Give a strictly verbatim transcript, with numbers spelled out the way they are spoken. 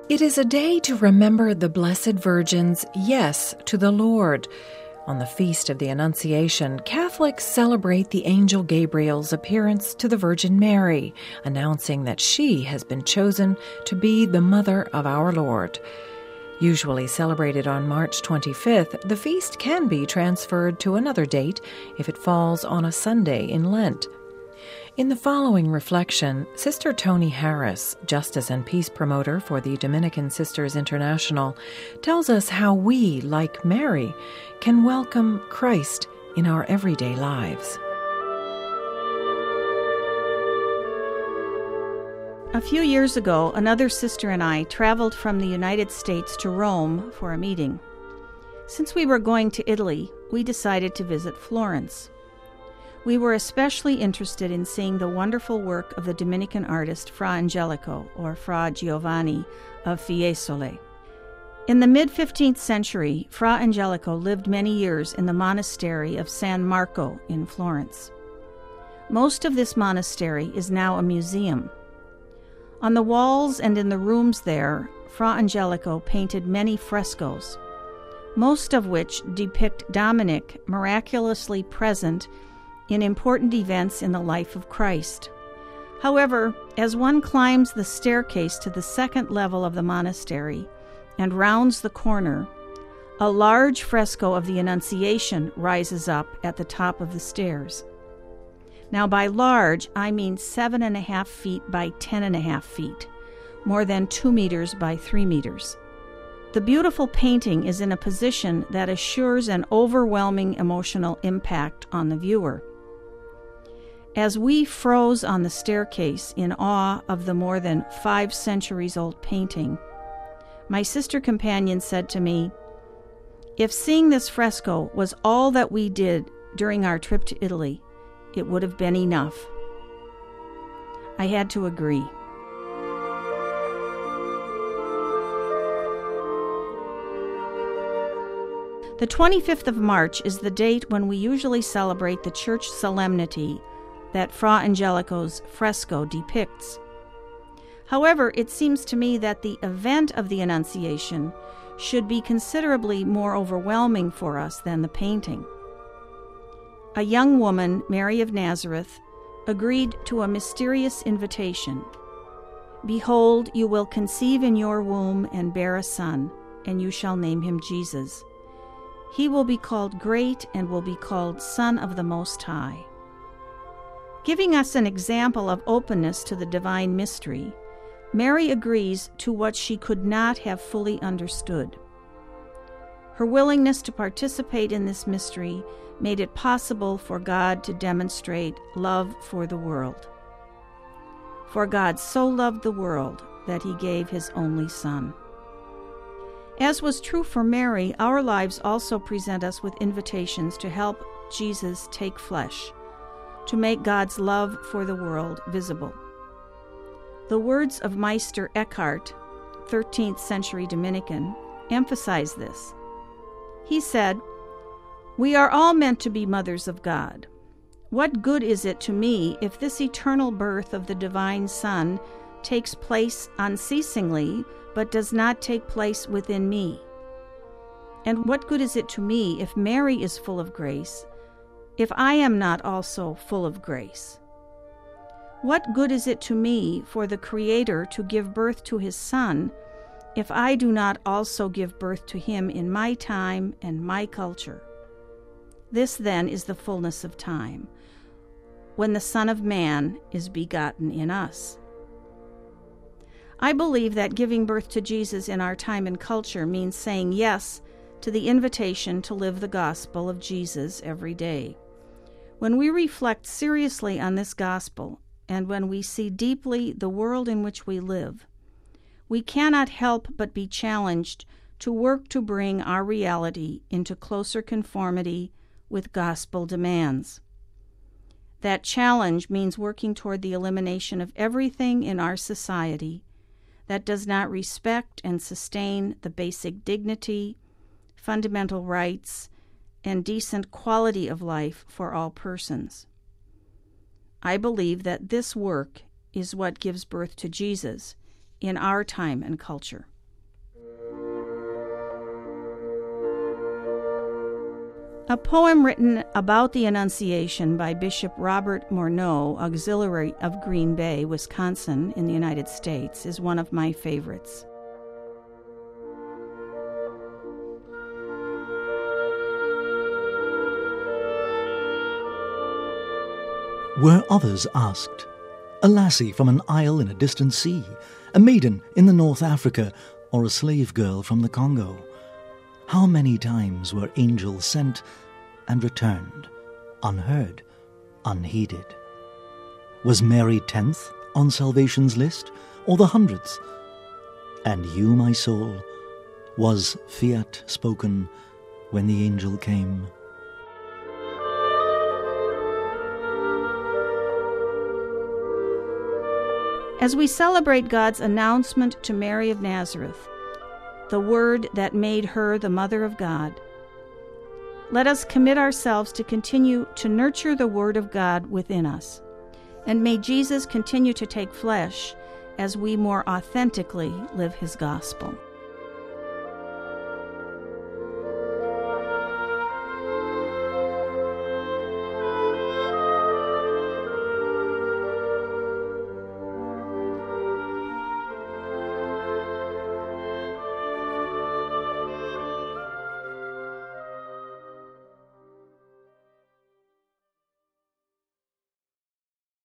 It is a day to remember the Blessed Virgin's yes to the Lord. On the Feast of the Annunciation, Catholics celebrate the angel Gabriel's appearance to the Virgin Mary, announcing that she has been chosen to be the mother of our Lord. Usually celebrated on March twenty-fifth, the feast can be transferred to another date if it falls on a Sunday in Lent. In the following reflection, Sister Toni Harris, Justice and Peace Promoter for the Dominican Sisters International, tells us how we, like Mary, can welcome Christ in our everyday lives. A few years ago, another sister and I traveled from the United States to Rome for a meeting. Since we were going to Italy, we decided to visit Florence. We were especially interested in seeing the wonderful work of the Dominican artist Fra Angelico, or Fra Giovanni, of Fiesole. In the mid-fifteenth century, Fra Angelico lived many years in the monastery of San Marco in Florence. Most of this monastery is now a museum. On the walls and in the rooms there, Fra Angelico painted many frescoes, most of which depict Dominic miraculously present in important events in the life of Christ. However, as one climbs the staircase to the second level of the monastery and rounds the corner, a large fresco of the Annunciation rises up at the top of the stairs. Now, by large, I mean seven and a half feet by ten and a half feet, more than two meters by three meters. The beautiful painting is in a position that assures an overwhelming emotional impact on the viewer. As we froze on the staircase in awe of the more than five centuries old painting, my sister companion said to me, "If seeing this fresco was all that we did during our trip to Italy, it would have been enough." I had to agree. The twenty-fifth of March is the date when we usually celebrate the church solemnity that Fra Angelico's fresco depicts. However, it seems to me that the event of the Annunciation should be considerably more overwhelming for us than the painting. A young woman, Mary of Nazareth, agreed to a mysterious invitation. "Behold, you will conceive in your womb and bear a son, and you shall name him Jesus. He will be called Great and will be called Son of the Most High." Giving us an example of openness to the divine mystery, Mary agrees to what she could not have fully understood. Her willingness to participate in this mystery made it possible for God to demonstrate love for the world. For God so loved the world that he gave his only Son. As was true for Mary, our lives also present us with invitations to help Jesus take flesh, to make God's love for the world visible. The words of Meister Eckhart, thirteenth century Dominican, emphasize this. He said, "We are all meant to be mothers of God. What good is it to me if this eternal birth of the divine Son takes place unceasingly, but does not take place within me? And what good is it to me if Mary is full of grace, if I am not also full of grace? What good is it to me for the Creator to give birth to his Son, if I do not also give birth to him in my time and my culture? This, then, is the fullness of time, when the Son of Man is begotten in us." I believe that giving birth to Jesus in our time and culture means saying yes to the invitation to live the gospel of Jesus every day. When we reflect seriously on this gospel, and when we see deeply the world in which we live, we cannot help but be challenged to work to bring our reality into closer conformity with gospel demands. That challenge means working toward the elimination of everything in our society that does not respect and sustain the basic dignity, fundamental rights, and decent quality of life for all persons. I believe that this work is what gives birth to Jesus in our time and culture. A poem written about the Annunciation by Bishop Robert Morneau, Auxiliary of Green Bay, Wisconsin, in the United States, is one of my favorites. Were others asked, a lassie from an isle in a distant sea, a maiden in the North Africa, or a slave girl from the Congo, how many times were angels sent and returned, unheard, unheeded? Was Mary tenth on salvation's list, or the hundredth? And you, my soul, was fiat spoken when the angel came? As we celebrate God's announcement to Mary of Nazareth, the Word that made her the Mother of God, let us commit ourselves to continue to nurture the Word of God within us. And may Jesus continue to take flesh as we more authentically live His gospel.